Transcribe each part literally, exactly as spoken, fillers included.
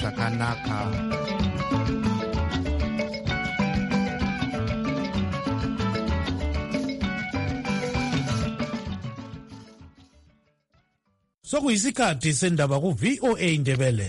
zvakanaka. Sokuyisikhathi sendaba ku V O A Ndebele.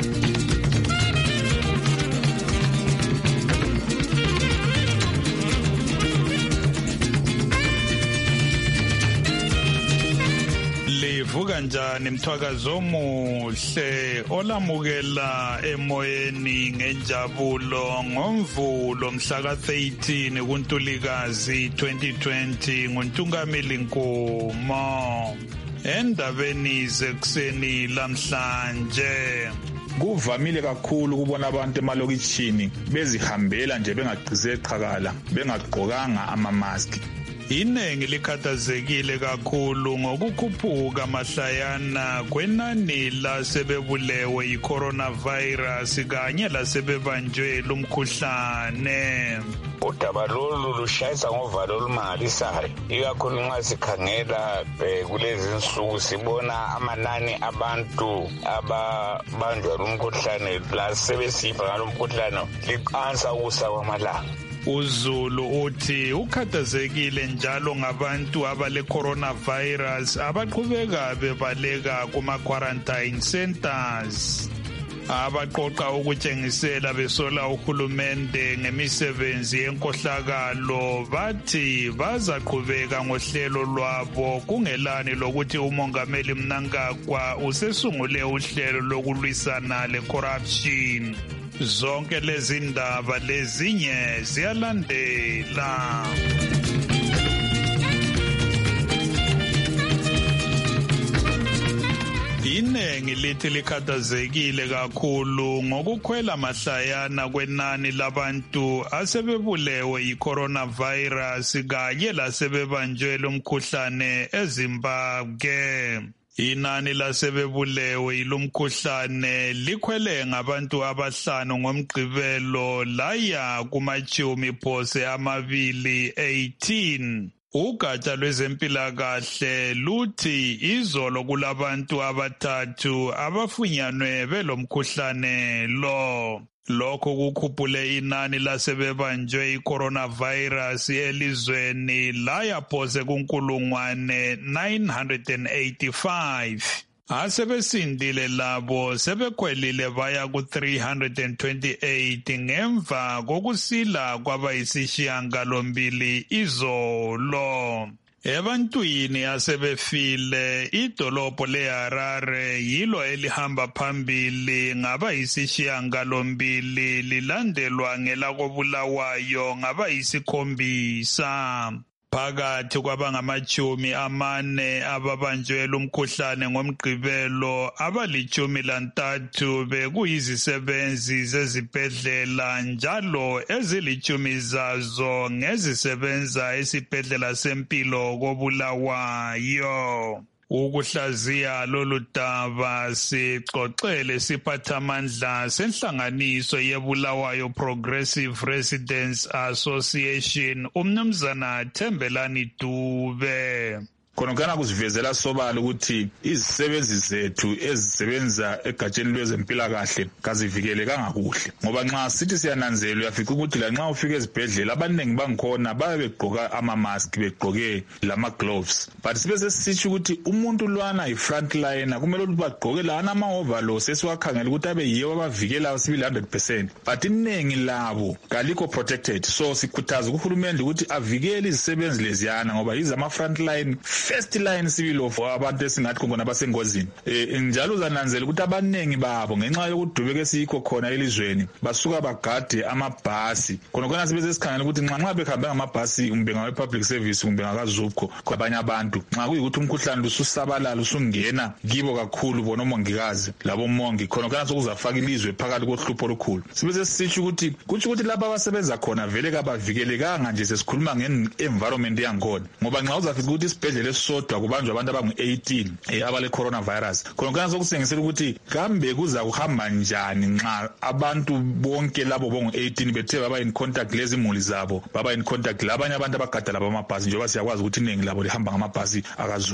Livuka njani mthwakazo omuhle olamukela emoyeni ngenjabulo ngomvulo mhla ka thirteen kuNtulikazi twenty twenty nguNtungameli Nkomo. Endabeni zekuseni lamhlanje kuvamile kakhulu ukubona abantu emalokitshini bezihambela nje bengagqize qhakala bengagqokanga ama-mask. Iningi likhathazekile kakhulu ngokukhuphuka mahlayana kwenani lasebebulewe yi-coronavirus kanye lasebebanjwe lumkhuhlane. Udaba lolu lushayisa ngovalo olumangalisayo, ikakhulu nxa sikhangela kulezi nsuku sibona amanani abantu ababanjwa lumkhuhlane lasebesifa ngalo mkhuhlane liqansa ukusa kwamalanga. uZulu uthi ukhathazekile njalo ngabantu abale coronavirus abaqhubeka bebaleka kuma quarantine centers. Abaqoqa ukutshengisela besola uhulumende ngemisebenzi yenkohlakalo bathi bazaqhubeka ngohlelo lwabo kungelani lokuthi umongameli Mnangagwa usesungule uhlelo lokulwisana le corruption. Zonke lezi ndaba lezinye ziyalandela. Inengi lithi likhathazekile kakhulu ngokukhwela mahlayana kwenani labantu asebebulewe yi-coronavirus kanye lasebebanjwe lumkhuhlane eZimbabwe. Inani lasebebulewe yilumkhuhlane likhwele ngabantu abahlanu ngomgqibelo laya kumachumi phose amabili eighteen. Ugatsha lwezempilakahle luthi izolo kulabantu abathathu abafunyanwe belomkhuhlane lo. Lokho kukhuphule inani lasebebanjwe i-coronavirus elizweni laya phose kunkulungwane nine hundred eighty-five. Asebesindile labo sebekhwelile baya ku three hundred twenty-eight ngemva kokusila kwabayisishiyangalombili izolo. Ebantwini asebefile idolobho leHarare yilo elihamba phambili ngabayisishiyangalombili lilandelwa ngelakobulawayo ngabayisikhombisa. Phakathi kwabangamachumi amane ababanjwe lumkhuhlane ngomgqibelo abalichumi lantathu bekuyizisebenzi zezibhedlela njalo ezilichumi zazo ngezisebenza esibhedlela sempilo kobulawayo. Ukuhlaziya lolu daba sixoxele siphathamandla senhlanganiso yeBulawayo Progressive Residents Association umnumzana Thembelani Dube. Khonokana kusivezela sobala ukuthi izisebenzi zethu ezisebenza egatsheni lwezempilakahle kazivikele kangakuhle ngoba nxa sithi siyananzela uyafica ukuthi la nxa ufika ezibhedlela abaningi bangikhona babe begqoka ama mask begqoke lama gloves but sibe sesitsho ukuthi umuntu lwana yi frontliner kumele ukuthi bagqoke lana ama overalls esiwakhangela ukuthi abe yiyo abavikela sibili one hundred percent but iningi labo kalikho protected. So sikhuthaza uhulumende ukuthi avikele izisebenzi leziyana ngoba yizo ama frontline first line civil of abantu esingathi khona basengozini. Eh njalo uzananzela ukuthi abanengi babo ngenxa yokudubeka esikho khona elizweni basuka bagade amabhasi. Khona khona sibe sesikhangela ukuthi nxa nxa bekhamba ngamabhasi umbe ngawe public service umbe ngakazupho kwabanye abantu nxa kuyikuthi umkhuhlane lususabalala usungena kibo kakhulu bona omongikazi labo mongi khona khona sokuzafaka ilizwe phakathi kohlupho olukhulu. Sibe sesitsho ukuthi kuthi ukuthi lapha abasebenza khona vele kabavikelekanga nje sesikhuluma nge-environment yakhona ngoba nxa uzafika ukuthi isibhedlela sodwa kubanjwa abantu abangu eighteen eh abale coronavirus khona khona sokusengisela ukuthi kambe kuza kuhamba njani nxa abantu bonke labo bongu eighteen bethe baba in contact lezi imuli zabo baba in contact labanye abantu abagada laba amabhasi njengoba siyakwazi ukuthi iningi labo lihamba ngamabhasi akaZulu.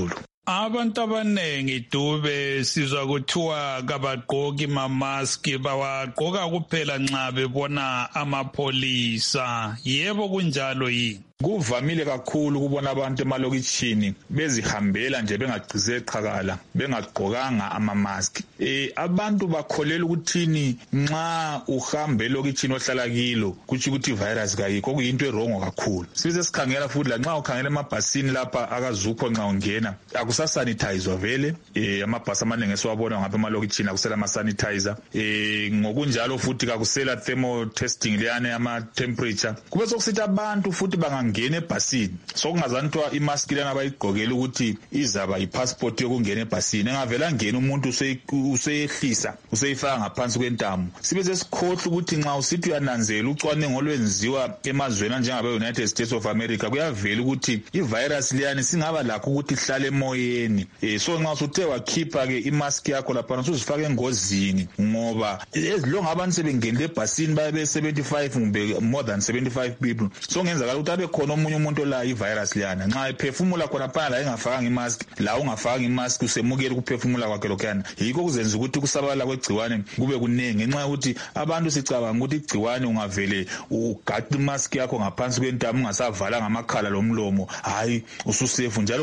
Abantu abanengi Dube sizwa kuthiwa kabagqoki mamaski bawagqoka kuphela nxa bebona amapholisa. Yebo kunjalo yini? Kuvamile kakhulu kubona abantu emalokitshini bezihambela nje bengagcize qhakala bengagqokanga amamaski. Eh abantu bakholela ukuthini nxa uhambe elokitshini ohlala kilo kuthi ukuthi ivirus kayikho, kuyinto erongo kakhulu. Sibe sikhangela futhi la nxa ukhangela emabhasini lapha akazukho nxa ungena akusasanitizwa vele. Eh amabhasi amanengi esiwabona ngapha emalokitshini akusela ama sanitizer. Eh ngokunjalo futhi kakusela thermal testing leyane ama temperature. Kube sokusithi abantu futhi banga ngene ebhasini sokungazanthwa imask lana bayigqokela ukuthi izaba ipassport yokungena ebhasini, engavela ngene umuntu useyehlisa useyifaka ngaphansi kwentamo. Sibe sesikhohle ukuthi nxa usithi uyananzela ucwaningo olwenziwa emazweni njengabe United States of America kuyavela ukuthi ivirus liyani singaba lakho ukuthi ihlale emoyeni. Eh so nxa usuthe wakhipha ke imask yakho lapha usuzifaka engozini ngoba ezilonga abantu sebengenile ebhasini babe seventy-five kumbe more than seventy-five people. So ngenzakala ukuthi abe khona omunye umuntu la ivirus liyana nxa ephefumula khona phana la engafaka imask la ungafaka imask usemukela ukuphefumula kwakhe lokhana. Yikho kuzenza ukuthi kusabala kwegciwane kube kunengi ngenxa ukuthi abantu sicabanga ukuthi igciwane ungavele ugaqa imask yakho ngaphansi kwentamo ungasavala ngamakhala lomlomo hayi ususefu njalo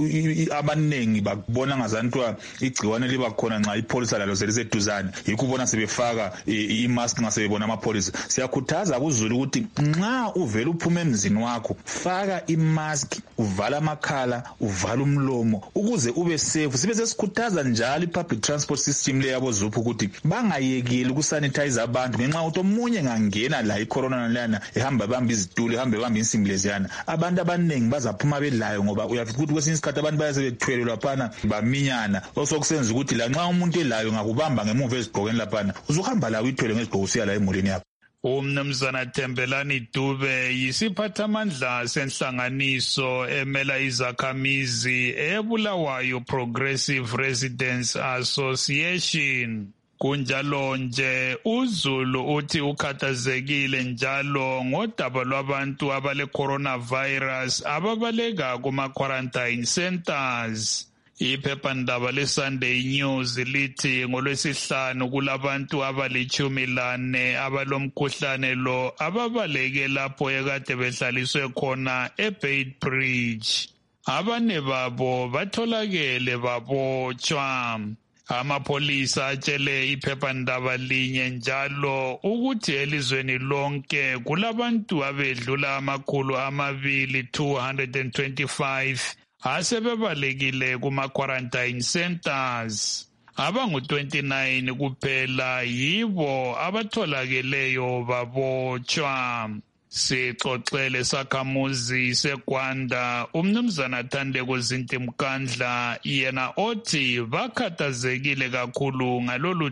abanengi bakubona ngazantwa igciwane liba khona nxa ipolisa lalo seliseduzane. Yikho ubona sebefaka imask nxa sebebona amapolisa. Siyakhuthaza kuzulu ukuthi nxa uvela uphume emzini wakho faka imask, uvala amakhala, uvala umlomo ukuze ube safe. Sibe sesikhuthaza njalo ipublic transport system le yabo Zuphu ukuthi bangayekeli ukusanitize abantu ngenxa ukuthi omunye ngangena la icorona lana ehamba bamba izitulo ehamba bamba insimbi leziyana. Abantu abanengi bazaphuma bedlayo ngoba uyafika ukuthi kwesinye isikhathi abantu bayasebethwele laphana baminyana osokusenza ukuthi la nxa umuntu elayo ngakubamba ngemuva ezigqokeni laphana uzuhamba la uyithwele ngezigqoko usiya la emulini yakho. Umnumzana Thembelani Dube yisiphathamandla senhlanganiso emela izakhamizi eBulawayo Progressive Residents Association. Kunjalo nje uZulu uthi ukhathazekile njalo ngodaba lwabantu abale coronavirus ababaleka kuma quarantine centers. Iphephandaba leSunday News lithi ngolwesihlanu kulabantu abalichumi lane abalomkhuhlane lo ababaleke lapho ekade behlaliswe khona eBeitbridge. Abane babo batholakele babotshwa. Amapolisa atshele iphephandaba linye njalo ukuthi elizweni lonke kulabantu abedlula amakhulu amabili two hundred twenty-five asebebalekile kuma-quarantine centers. Abangu twenty-nine kuphela yibo abatholakeleyo babotshwa. Sixoxele sakhamuzi seGwanda umnumzana Thandeko Zintimkandla yena othi bakhathazekile kakhulu ngalolu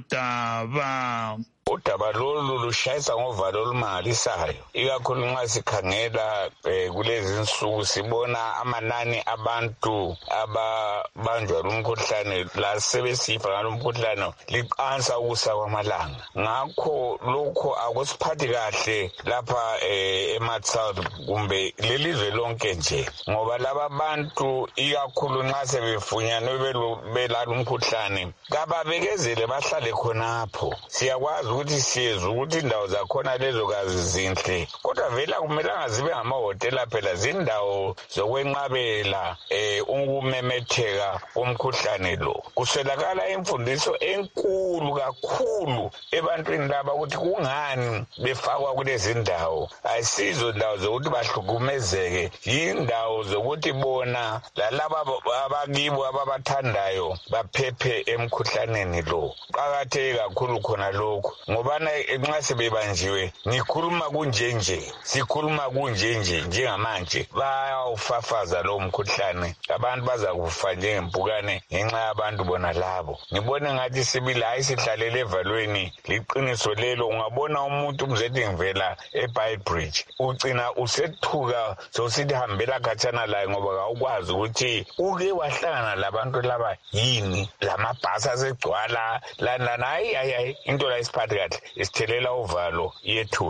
daba. Udaba lolu lushayisa ngovalo olumangalisayo, ikakhulu nxa sikhangela kulezi insuku sibona amanani abantu ababanjwa lumkhuhlane lasebesifa ngalomkhuhlane liqansa ukusa kwamalanga. Ngakho lokho akusiphathi kahle lapha eMatsouth kumbe lelizwe lonke nje, ngoba laba bantu ikakhulu nxa sebefunyanwe belalo umkhuhlane kababekezele bahlale khonapho. Siyakwazi ukuthi siyezwa ukuthi indawo zakhona lezo kazi zinhle, kodwa vela kumelanga zibe ngamahotela phela, zindawo zokwenqabela eh ukumemetheka umkhuhlane lo. Kuswelakala imfundiso enkulu kakhulu ebantwini laba ukuthi kungani befakwa kulezi ndawo. Ayisizo ndawo zokuthi bahlukumezeke, yindawo zokuthi bona lalaba abakibo ababathandayo baphephe emkhuhlaneni lo. Qakatheke kakhulu khona lokho, ngoba nxa sebebanjiwe ngikhuluma kunjenje, sikhuluma kunjenje njengamanje bayawufafaza lo mkhuhlane, abantu bazakufa njengempukane ngenxa yabantu bona labo. Ngibone ngathi sibili hayi sihlalele evalweni liqiniso lelo. Ungabona umuntu umzethi ngivela eBeitbridge ucina usethuka sosithi hambela khatshana laye ngoba awukwazi ukuthi uke wahlangana labantu laba yini, lamabhasi asegcwala lana. Hayi hayi into la isiphathi kahle isithelela uvalo yethusa.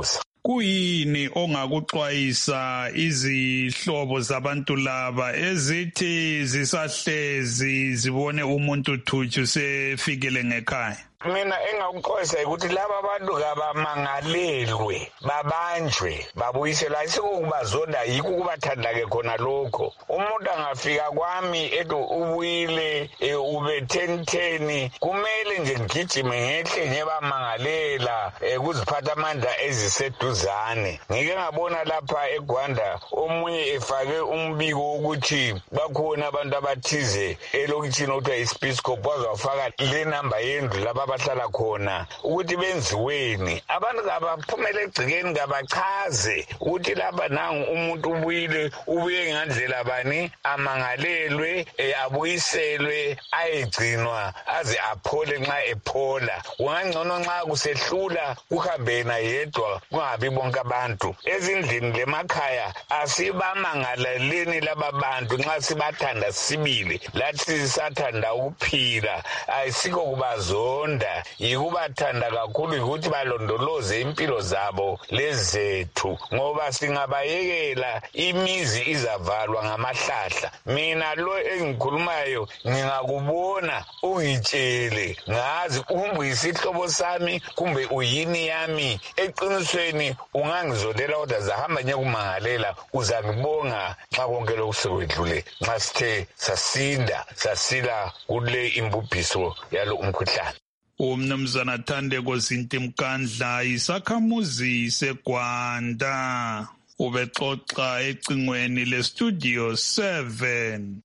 kuyini ongakuxwayisa izihlobo zabantu laba ezithi zisahlezi zibone umuntu thutshu sefikele ngekhaya? Mina engakuxwayisa ukuthi laba bantu kabamangalelwe, babanjwe, babuyiselwa. Ayisukubazonda, yikho ukubathanda-ke khona lokho. Umuntu angafika kwami ethi ubuyile ube ten ten, kumele nje ngigijime ngehle ngebamangalela kuziphathamandla eziseduzane. Ngike ngabona lapha eGwanda omunye efake umbiko wokuthi bakhona abantu abathize elokitshini okuthiwa iSpeedScope, wazawafaka le namba yendlu laba bahlala khona ukuthi benziweni. Abantu kabaphumele egcikeni kabachaze ukuthi lapha nangu umuntu ubuyile, ubuye ngandlela bani, amangalelwe, abuyiselwe, ayegcinwa aze aphole nxa ephola. Kungangcono nxa kusehlula kuhambe yena yedwa, kungabi bonke abantu. Ezindlini lemakhaya asibamangaleleni laba bantu nxa sibathanda sibili, lathi sisathanda ukuphila. Ayisikho kubazonda, yikubathanda kakhulu ukuthi balondoloze impilo zabo lezethu, ngoba singabayekela imizi izavalwa ngamahlahla. Mina lo engikhulumayo ngingakubona ungitshele, ngazi kumbe isihlobo sami kumbe uyini yami. Eqinisweni ungangizondela kodwa zahamba nyekumangalela, uzangibonga xa konke lokhu sekwedlule, nxa sithe sasinda sasila kule imbubhiso yalo umkhuhlane. Umnumzana Thandeko Zintimkandla, isakhamuzi seGwanda, ubexoxa ecingweni lestudio seven.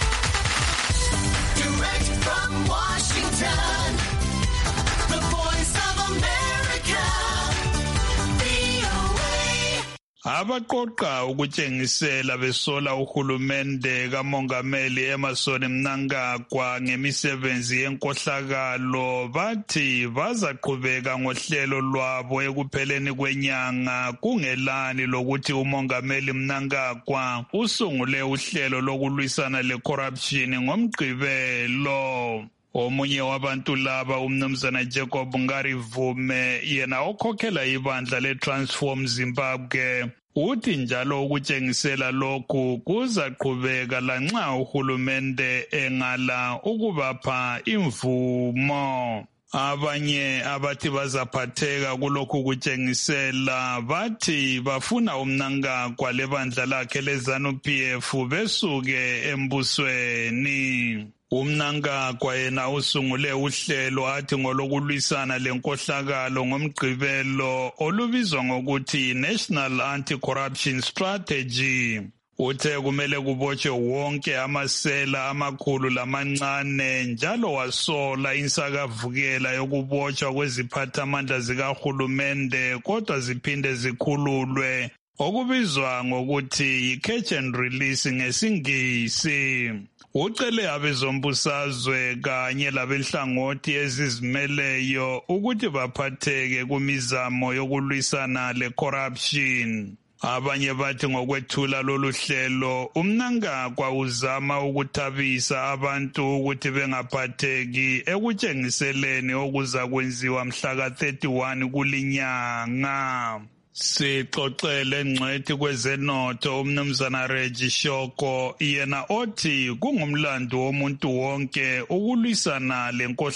Direct from Washington, the voice of America, V O A. Abaqoqa ukutshengisela besola uhulumende kaMongameli Emmerson Mnangagwa ngemisebenzi yenkohlakalo bathi bazaqhubeka ngohlelo lwabo ekupheleni kwenyanga, kungelani lokuthi uMongameli Mnangagwa usungule uhlelo lokulwisana lecorruption ngoMgqibelo. Omunye wabantu laba umnumzana Jacob Ngarivume, yena okhokhela ibandla leTransform Zimbabwe, uthi njalo ukutshengisela lokhu kuzaqhubeka lanxa uhulumende engala ukubapha imvumo. Abanye abathi bazaphatheka kulokhu kutshengisela bathi bafuna uMnangagwa lebandla lakhe leZANU-P F besuke embusweni. UMnangagwa yena usungule uhlelo athi ngolokulwisana lenkohlakalo ngoMgqibelo olubizwa ngokuthi National Anti-Corruption Strategy. Uthe kumele kubotshwe wonke amasela amakhulu lamancane, njalo wasola insakavukela yokubotshwa kweziphathamandla zikahulumende kodwa ziphinde zikhululwe, okubizwa ngokuthi yi-catch and release ngesingisi. Ucele abezombusazwe kanye labenhlangothi ezizimeleyo ukuthi baphatheke kumizamo yokulwisana le-corruption. Abanye bathi ngokwethula lolu hlelo uMnangagwa uzama ukuthabisa abantu ukuthi bengaphatheki ekutshengiseleni okuza kwenziwa mhla ka thirty-one kulinyanga. Sixoxele ngcwethi kwezenotho umnumzana Reggie Shoko, yena othi kungumlando womuntu wonke ukulwisana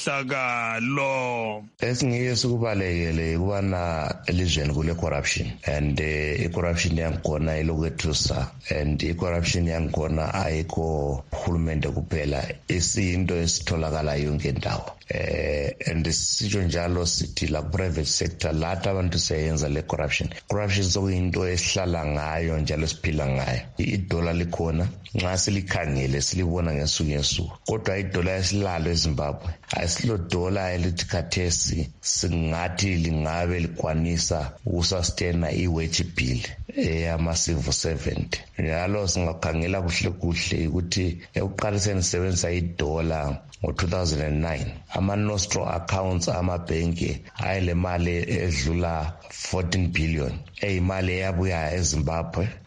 lenkohlakalo. Esingeke sikubalekele kubana elizweni kule corruption, and i corruption yangikhona ilokethusa, and i corruption yangikhona ayikho uhulumende kuphela, isinto esitholakala yonke indawo. Eh and sisho njalo sithi la private sector lata abantu seyenza le corruption. Corruption sokuyinto esihlala ngayo njalo siphila ngayo. Idola likhona nxa silikhangele silibona ngesuku ngesuku, kodwa idola esilalo eZimbabwe ayisilo dola elithi khathesi singathi lingabe likwanisa ukusustena i-wage bill eyama-civil servant. Njalo singakhangela kuhle kuhle ukuthi ekuqaliseni sebenzisa idola ngo-two thousand nine ama-nostro accounts amabhenki ayile mali edlula fourteen billion eyimali eyabuya eZimbabwe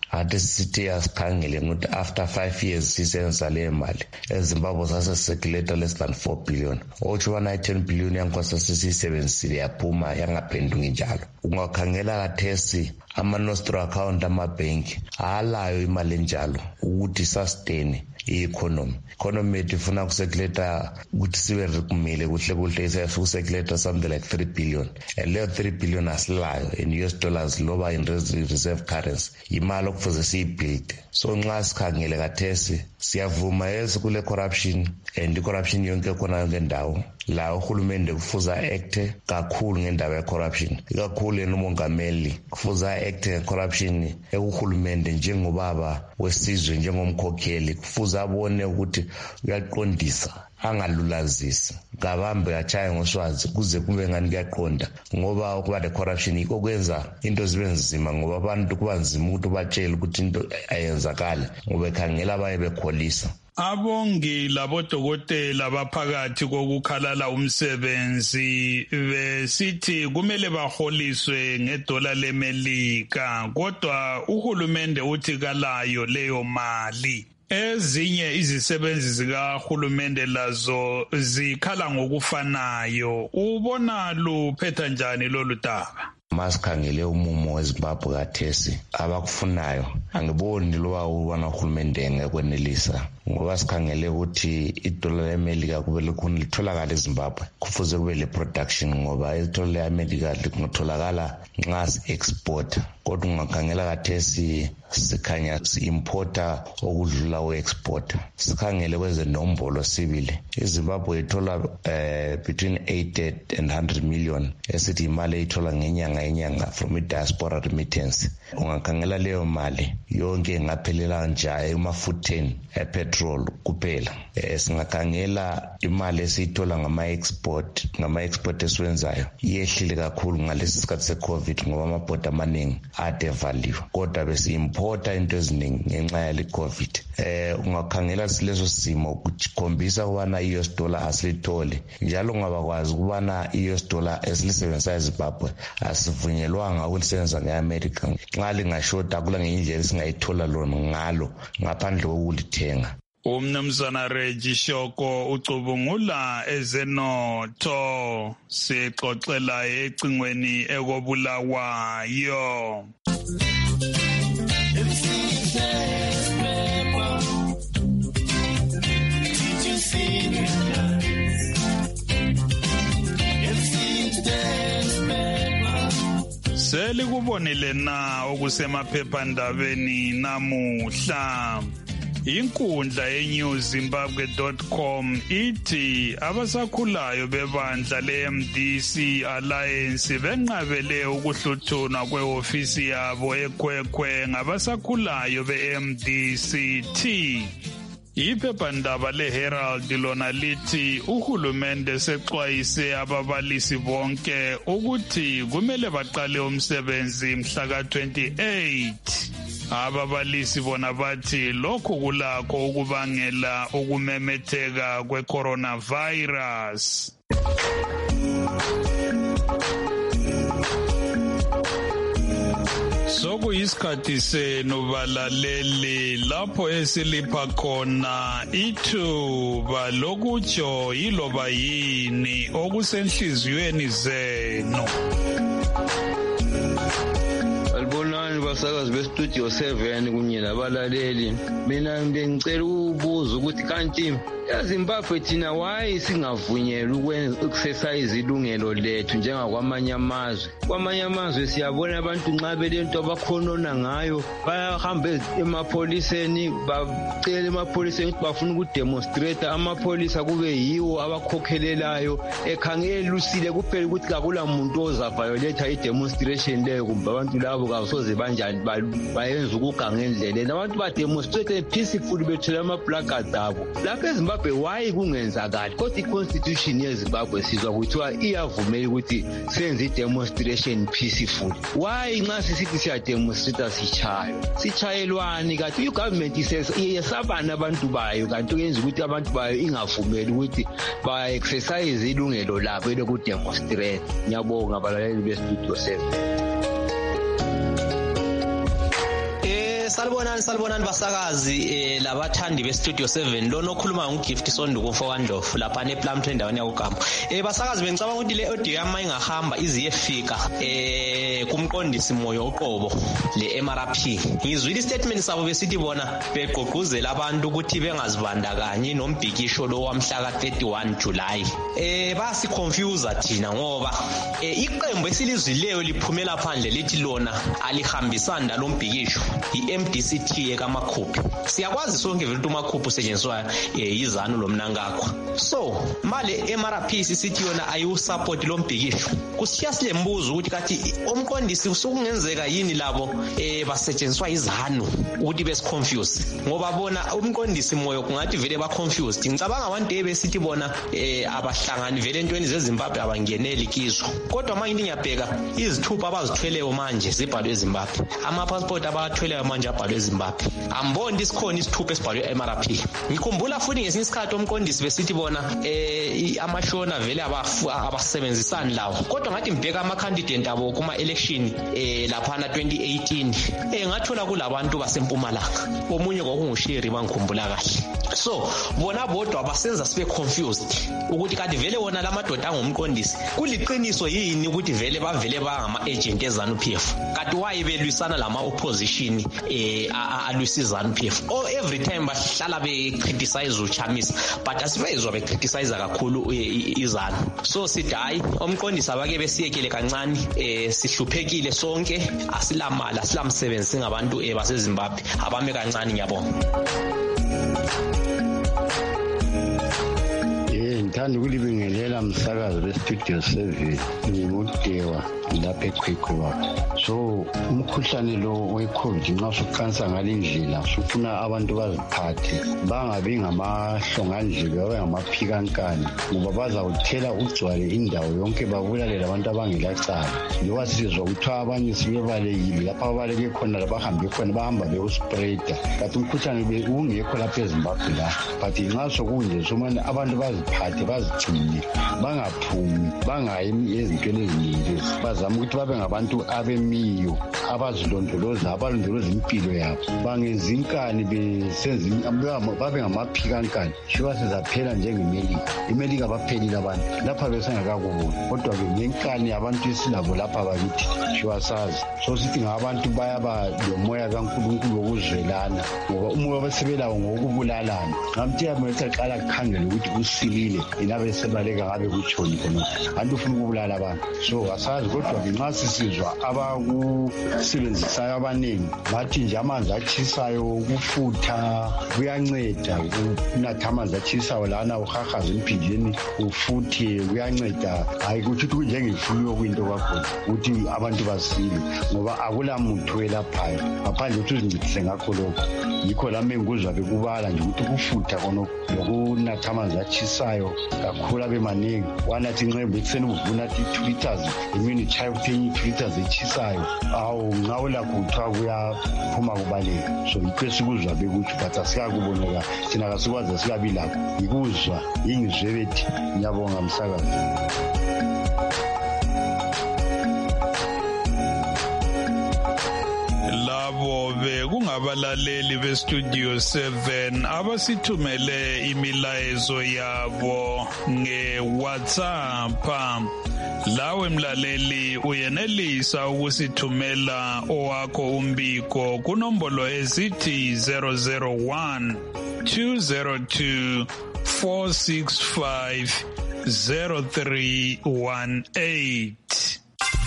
ade sithi asikhangele ukuthi after five years sisenza le mali eZimbabwe saseseculator less than four billion ocho wana ten billion yankosa sisisebenzisile yaphuma yangaphendungi njalo. Ungakhangela kathesi ama-nostro account amabhenki alayo imali enjalo ukuthi sustain i-economy. Economy yethu ifuna kusekuleta ukuthi sibe kumile kuhle kuhle isekusekuleta something like three billion and leyo three billion asilayo in U S dollars loba in reserve currency imali okufuze siyibuild. So nxa sikhangele kathesi siyavuma yes kule corruption and i-corruption yonke khona yonke ndawo la uhulumende kufuza acte kakhulu ngendaba ye-corruption ikakhulu yena umongameli kufuza acte nge-corruption ekuhulumende njengobaba wesizwe njengomkhokheli kufuza abone ukuthi uyaqondisa angalulazisi ngabambe achaye ngoswazi kuze kube ngani kuyaqonda ngoba ukuba le corruption iko kwenza into zibe nzima ngoba abantu kuba nzima ukuthi batshele ukuthi into ayenzakala ngoba ekhangela abaye bekholisa. Abongi labodokotela baphakathi kokukhalala umsebenzi besithi kumele baholiswe ngedola leMelika kodwa uhulumende uthi kalayo leyo mali. Ezinye izisebenzi zikahulumende lazo zikhala ngokufanayo. Ubona luphetha njani lolu daba? Masikhangele umumo weZimbabwe kathesi abakufunayo angiboni loba ubona uhulumende ngekwenelisa ngoba sikhangele ukuthi idola leMelika kube likhona litholakala eZimbabwe kufuze kube le production ngoba idola leMelika likutholakala nxa si-export kodwa ungakhangela kathesi sikhanya si-importa okudlula we-export. Sikhangele kwezenombolo sibili iZimbabwe ithola uh, between eighty and one hundred million esithi imali eyithola ngenyanga enyanga from i-diaspora remittance. Ungakhangela leyo mali yonke ngaphelela nje emafutheni epetrol kuphela. E, singakhangela imali esiyithola ngama-export ngama-export esiwenzayo yehlile kakhulu ngalesi sikhathi se-COVID ngoba amabhoda amaningi ade valiwe kodwa besi-importa into eziningi ngenxa yale COVID. Eh ungakhangela leso simo kukhombisa ukubana i-U S dollar asilithole njalo ungabakwazi ukubana i-U S dollar esilisebenzisa eZimbabwe asivunyelwanga ukulisebenzisa nge-America nxa lingashoda kula ngendlela singayithola lona ngalo ngaphandle kokulithenga. Umnumzana Reggie Shoko ucubungula ezenotho sixoxela ecingweni ekobulawayo. Selikubonile na okusemaphephandabeni namuhla. Inkundla ye-new zimbabwe dot com ithi abasakhulayo bebandla le-M D C Alliance benqabele ukuhluthunwa kwe-ofisi yabo eKwekwe ngabasakhulayo be-M D C T. Iphephandaba le-Herald lona lithi uhulumende sexwayise ababalisi bonke ukuthi kumele baqale umsebenzi mhla ka twenty-eight. Ababalisi bona bathi lokhu kulakho ukubangela ukumemetheka kwe-coronavirus. Sokuyisikhathi senu balaleli lapho esilipha khona ithuba lokutsho yiloba yini okusenhliziyweni zenu. Alibonani basakazi bestudio seven kunye nabalaleli. Mina ngicela ukubuza ukuthi kanti eZimbabwe thina why singavunyelwa ukwenza exercise ilungelo lethu njengakwamanye amazwe. Kwamanye amazwe siyabona abantu nxa belento abakhonona ngayo bayahamba emapholiseni bacela emapholiseni ukuthi bafuna ukudemonstrate amapholisa kube yiwo abakhokhelelayo ekhangela lusile kuphela ukuthi akula muntu ozaviolate i-demonstration leyo kumbe abantu labo kasoze banjani bayenza ukuganga endleleni abantu bademonstrate peacefully bethela ama-placards abo lapha eZimbabwe why kungenzakali kodwa i-constitution yeZimbabwe sizwa kuthiwa iyavumela ukuthi senze i-demonstration peaceful. Why nxa sisithi siyademonstrate sichayo sichayelwani kanti i-government iyesabana abantu bayo kanti kuyenza ukuthi abantu bayo ingavumeli ukuthi ba-exercise ilungelo labo lokudemonstrate. Ngiyabonga abalaleli bestudio seven. salibonani salibonani basakazi eh, labathandi be-studio seven lona okhuluma ngugift sonduku mfowandlovu laphana eplumtree endaweni yakugama eh basakazi bengicabanga ukuthi le audio yami ingahamba iziyefika eh kumqondisi moyo uqobo le M R P ngizwile istatement sabo besithi bona begqugquzela abantu ukuthi bengazibandakanye nombhikisho lo wamhla ka thirty-one July eh basi confuse thina ngoba eh iqembu esilizwileyo liphumela phandle lithi lona alihambisani nalombhikisho i-M D C T ekaMakhuphi siyakwazi sonke vele ukuthi uMakhuphi usetshenziswa izanu lomnankakho so male M R P sisithi yona ayiwusupport lombhikisho kushiya silembuzo ukuthi kathi omqondisi usukungenzeka yini labo eh basetshenziswa izanu ukuthi besiconfuse ngoba bona umqondisi moyo kungathi vele ba confused ngicabanga abantu ebesithi bona eh abahlangani vele entweni zeZimbabwe abangeneli kizwa kodwa manje ngiyabheka izithupha abazithweleyo manje zibhalwe eZimbabwe ama passport abathweleyo manje abhalwe eZimbabwe amboni isikhona isithupha esibhalwe M R P ngikhumbula futhi ngesinye isikhathi omqondisi besithi bona eh amashona vele abasebenzisani lawo kodwa ngathi ngibheka ama candidate abo kuma election eh laphana twenty eighteen eh ngathola kulabantu basempumalanga omunye kwakunguShiri bangikhumbula kahle so bona bodwa basenza sibe confused ukuthi kade vele wona lamadoda angumqondisi kuliqiniso yini ukuthi vele bavele bangama agent ezanu P F kade wayi belwisana lama opposition eh alwisizanu P F or every time bahlala be criticize uChamisa but asibezwa be criticize kakhulu izanu so sithi hayi omqondisi abake besiyekele kancane eh sihluphekile sonke asilamala silamsebenzi singabantu baseZimbabwe abame kancane ngiyabonga ngithanda ukulibingelela msakazi be-studio seven ngingudewa lapha eQuiqwa so umkhuhlane lo we-COVID nxa usukhansa ngale ndlela usufuna abantu baziphathe bangabi ngamahlongandlebe babe ngamaphikankani ngoba bazawuthela ugcwale indawo yonke babulalela abantu abangelacala njengoba sizwa kuthiwa abanye sibebalekile lapha ababaleke khona labahambe khona bahamba bewuspreda kanti umkhuhlane ungekho lapha eZimbabwe la but nxa sokunje somane abantu baziphathe bazigcine bangaphumi bangayi ezintweni eziningi bazama ukuthi babe ngabantu abemiyo abazilondoloza abalondoloza impilo yabo bangenza inkani besenza babe ngamaphikankani shiwa sizaphela njengemelika imelika baphelile abantu lapha besengakakubona kodwa ke ngenkani abantu esilabo lapha bakithi shiwa sazi so sithi ngabantu bayaba lomoya kaNkulunkulu wokuzwelana ngoba umoya besebelawo ngokubulalana ngamthi yamethaqala kukhangela ukuthi usilile inabe sebaleka ngabe kutshoni khona abantu ufuna ukubulala abantu so asazi kodwa nxa sisizwa abakusebenzisayo abaningi bathi nje amanzi atshisayo ukufutha kuyanceda ukunatha amanzi atshisayo lana uhahaza emphinjeni ufuthe kuyanceda hayi kuthi ukuthi kunjengefuyo kwinto kwakhona ukuthi abantu basile ngoba akula muntu welaphayo ngaphandle ukuthi uzincedise ngakho lokho yikho lami engikuzwa bekubala nje ukuthi ukufutha khona nokunatha amanzi atshisayo kakhulu abe maningi wanathi inqembe ekuseni uvuna two liters imini chaya ukuthi two liters echisayo awu ngawula kuthiwa kuyaphuma kubaleka so yikho esikuzwa bekuthi but asikakuboneka thina kasikwazi asikabi lakho yikuzwa yingizwe bethi ngiyabonga msakazi labo bekungabalaleli be-studio seven abasithumele imilayezo yabo nge-WhatsApp lawe mlaleli uyenelisa ukusithumela owakho umbiko kunombolo ezithi zero zero one two zero two four six five zero three one eight.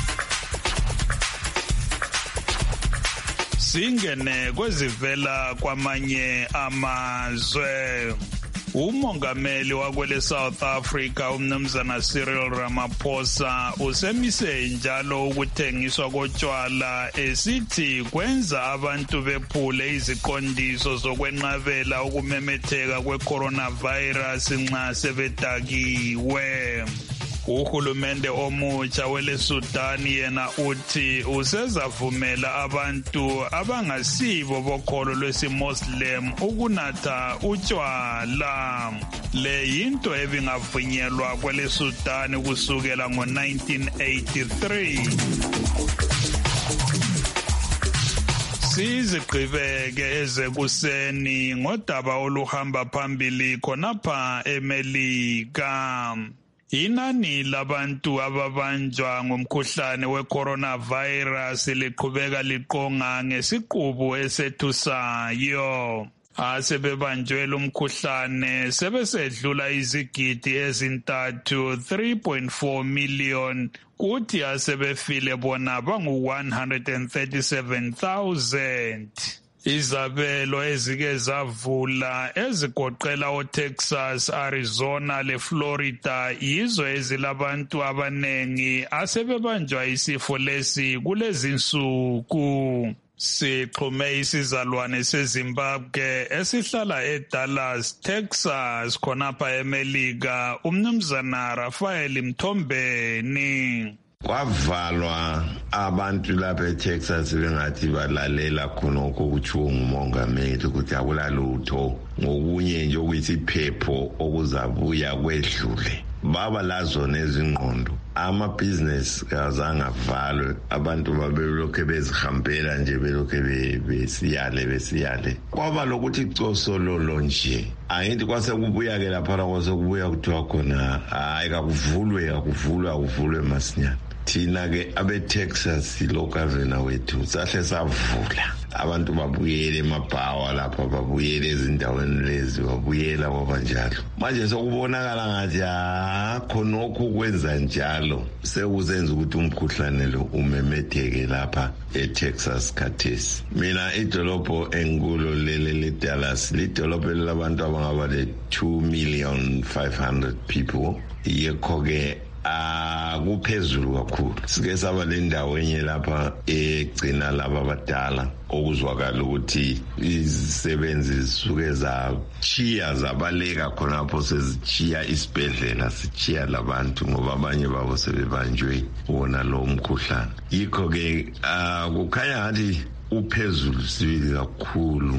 Singene kwezivela kwamanye amazwe. Umongameli wakwele South Africa umnumzana Cyril Ramaphosa usemise njalo ukuthengiswa kotshwala esithi kwenza abantu bephule iziqondiso zokwenqabela ukumemetheka kwe-coronavirus nxa sebedakiwe. Uhulumende omutsha wele Sudan yena uthi usezavumela abantu abangasibo bokholo lwesimuslim ukunatha utshwala. Le yinto ebingavunyelwa kwele Sudan kusukela ngo nineteen eighty-three. Sizigqibeke ezekuseni ngodaba oluhamba phambili khonapha eMelika. Inani labantu ababanjwa ngomkhuhlane we-coronavirus liqhubeka liqonga ngesiqubu esethusayo. Asebebanjwe lumkhuhlane sebesedlula izigidi ezintathu three point four million kuthi asebefile bona bangu one hundred thirty-seven thousand. Izabelo ezike zavula ezigoqela oTexas, Arizona leFlorida yizo ezilabantu abanengi asebebanjwa isifo lesi kulezinsuku. Sixhume isizalwane seZimbabwe esihlala eDallas, Texas khonapha eMelika umnumzana Rafael Mthombeni. Kwavalwa abantu lapha eTexas bengathi balalela khonokho kutshiwo ngumongameli ukuthi akulalutho ngokunye nje okuyisiphepho okuzabuya kwedlule. Baba lazo nezingqondo amabhizinesi kazange avalwe, abantu babelokhe bezihambela nje belokhe besiyale besiyale. Kwaba lokuthi cosololo nje ayithi kwasekubuya ke lapha kwasekubuya kuthiwa khona hayi kakuvulwe kakuvulwe akuvulwe masinyane. Thina ke abe-Texas lo governor wethu sahle savula abantu babuyele emabhawa lapha babuyele ezindaweni lezi babuyela kwabanjalo. Manje sokubonakala ngathi akho nokho kwenza njalo sekuzenza ukuthi umkhuhlane lo umemetheke lapha eTexas khathesi. Mina idolobho engulo lele leDallas lidolobho labantu abangaba le two million five hundred people. Yekho ke akuphezulu kakhulu. Sike saba le ndawo enye lapha egcina laba abadala okuzwakala ukuthi izisebenzi zisuke zachiya zabaleka khonapho sezichiya isibhedlela sichiya labantu ngoba abanye babo sebebanjwe wona lo mkhuhlane. Yikho ke kukhanya ngathi uphezulu sibili kakhulu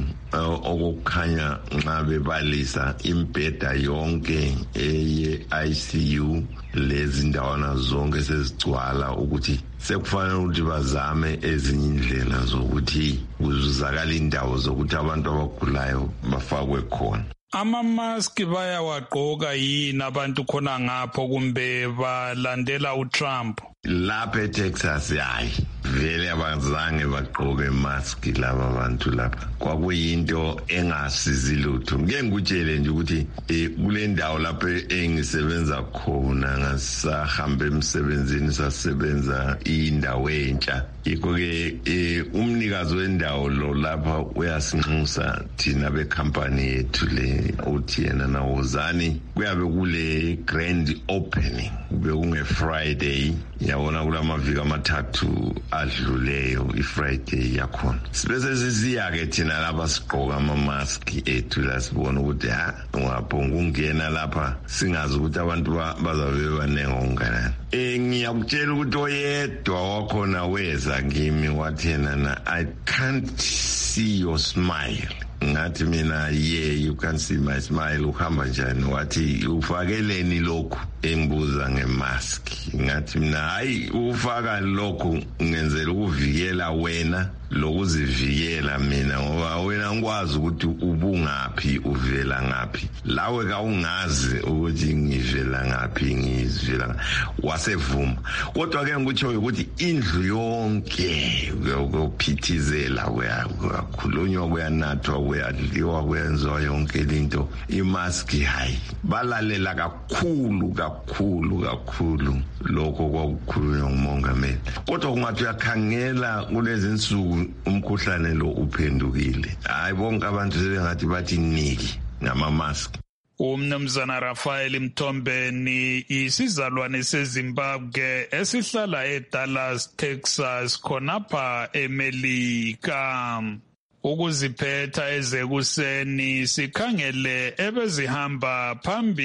okukhanya nxa bebalisa imbheda yonke eye I C U lezi ndawana zonke sezigcwala ukuthi sekufanele ukuthi bazame ezinye indlela zokuthi kuzuzakala indawo zokuthi abantu abagulayo bafakwe khona. Ama-mask bayawagqoka yini abantu khona ngapho kumbe balandela uTrump? Lapha eTexas hayi vele abazange bagqoke mask laba abantu lapha. Kwakuyinto engasizi lutho. Ngeke ngikutshele nje ukuthi kule ndawo lapha engisebenza khona ngasahamba emsebenzini sasebenza indawo entsha. Yikho ke umnikazi wendawo lo lapha uyasinxusa thina becompany yethu le uthi yena nawozani kuyabe kule grand opening bekunge Friday yabona kulamaviki amathathu adluleyo iFriday yakhona. Sibese sisiya ke thina lapha sigqoka ama mask ethu la sibona ukuthi ha ungaphonga ungena lapha singazi ukuthi abantu bazabe banenga onganani. Eh ngiyakutshela ukuthi oyedwa wakhona weza kimi wathena na I can't see your smile. Ngathi mina yeah you can see my smile. Uhamba njani? Wathi ufakeleni lokhu? Engibuza ngemask. Ngathi mina hayi ufaka lokhu ngenzela ukuvikela wena lokuzivikela mina ngoba wena ngikwazi ukuthi ubungaphi uvela ngaphi. Lawe ka ungazi ukuthi ngivela ngaphi ngizivela wasevuma. Kodwa ke ngikutsho ukuthi indlu yonke ukuphithizela kuyakhulunywa kuyanathwa kuyadliwa kuyenzwa yonke into. Imask hayi balalela kakhulu kakhulu kakhulu lokho kwakukhulunywa ngumongameli. Kodwa kungathi uyakhangela kulezi insuku umkhuhlane lo uphendukile. Hayi bonke abantu sebengathi bathi niki ngama mask. Umnumzana Rafael Mthombeni isizalwane seZimbabwe esihlala eDallas, Texas khonapha eMelika. Ukuziphetha ezekuseni sikhangele ebezihamba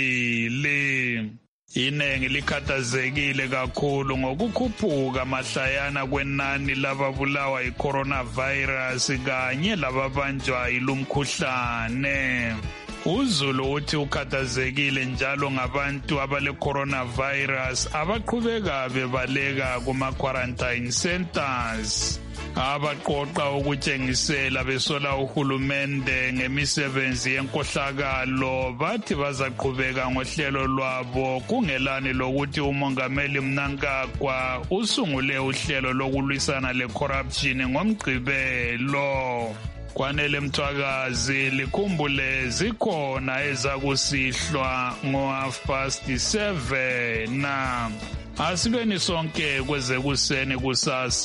phambili. Inengi likhathazekile kakhulu ngokukhuphuka mahlayana kwenani lababulawa yi-coronavirus kanye lababanjwa yilumkhuhlane. uZulu uthi ukhathazekile njalo ngabantu abale coronavirus abaqhubeka bebaleka kuma quarantine centers. Abaqoqa ukutshengisela besola uhulumende ngemisebenzi yenkohlakalo bathi bazaqhubeka ngohlelo lwabo kungelani lokuthi umongameli Mnangagwa usungule uhlelo lokulwisana le-corruption ngomgqibelo. Kwanele Mthwakazi likhumbule zikhona ezakusihlwa ngo-half past seven. Asibeni sonke kweze kuseni kusasa.